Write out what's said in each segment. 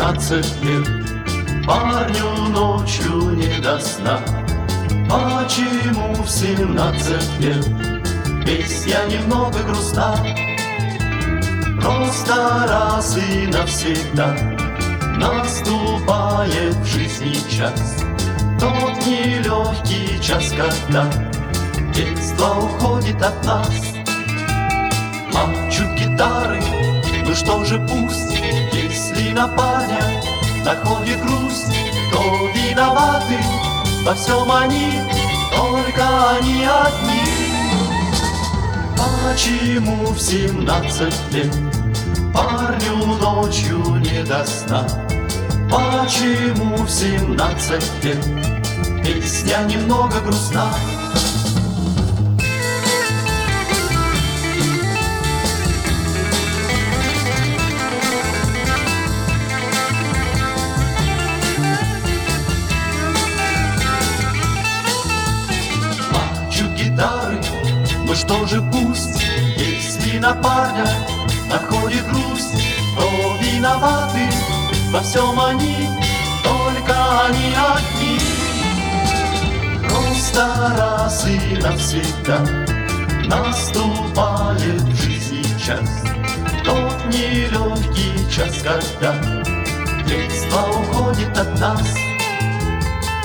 17 лет, парню ночью не до сна. Почему в 17 лет песня немного грустна? Просто раз и навсегда наступает в жизни час, тот нелегкий час, когда детство уходит от нас. Плачут гитары, ну что же пусть, если на парня находит грусть, то виноваты во всем они, только они одни. Почему в 17 лет парню ночью не до сна? Почему в 17 лет песня немного грустна? Плачут гитары, ну что же пусть, если на парня находит грусть, то виноваты во всем они, только они одни. Просто раз и навсегда наступает в жизни час, тот нелегкий час, когда детство уходит от нас.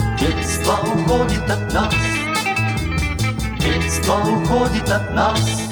Детство уходит от нас. Детство уходит от нас.